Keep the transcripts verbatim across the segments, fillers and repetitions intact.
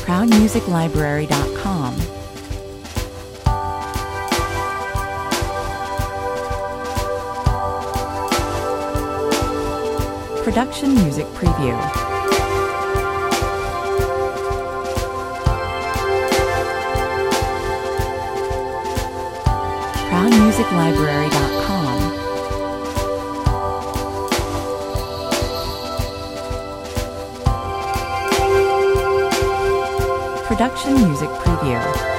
proud music library dot com. Production Music Preview. proud music library dot com. Production Music Preview.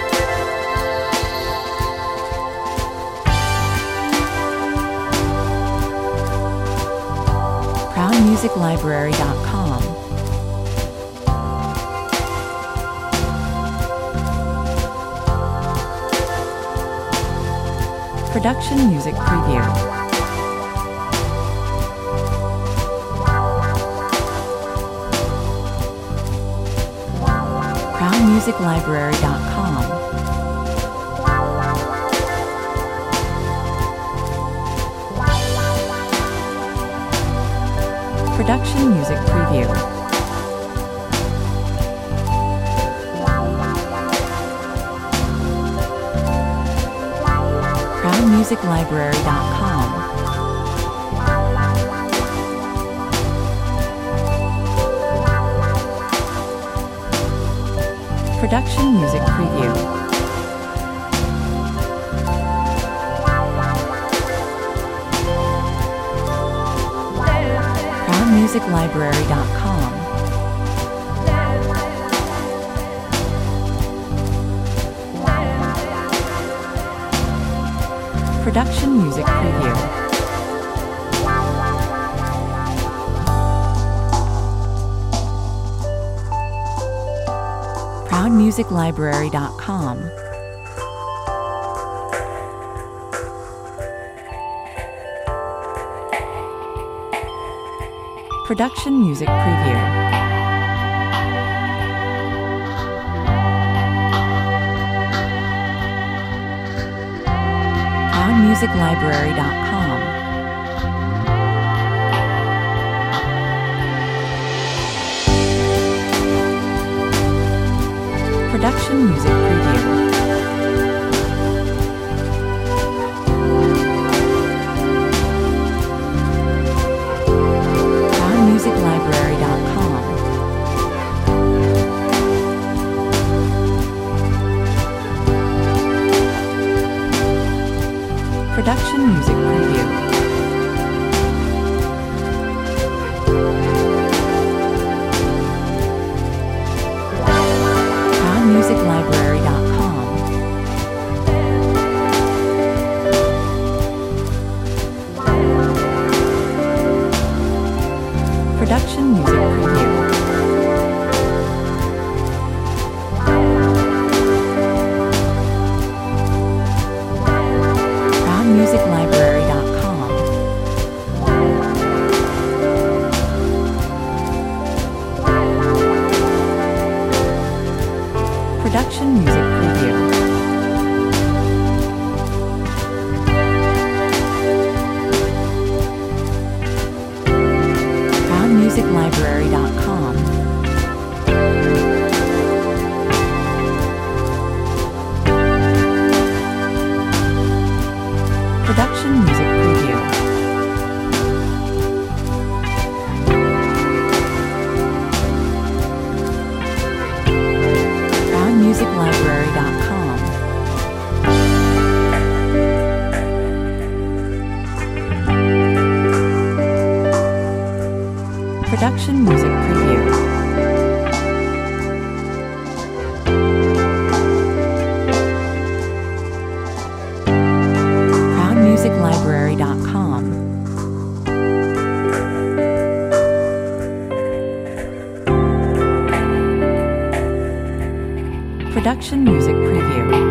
proud music library dot com. Production Music Preview. proud music library dot com. Production Music Preview. proud music library dot com. Production Music Preview. proud music library dot com. Production Music Preview. proud music library dot com. Production Music Preview. proud music library dot com. Production Music Preview. proud music library dot com. Production Music Preview. proud music library dot com. Production Music Preview. proud music library dot com. Production Music Preview. proud music library dot com. Production Music Preview. proud music library dot com. Production Music Preview. proud music library dot com. Production Music Preview.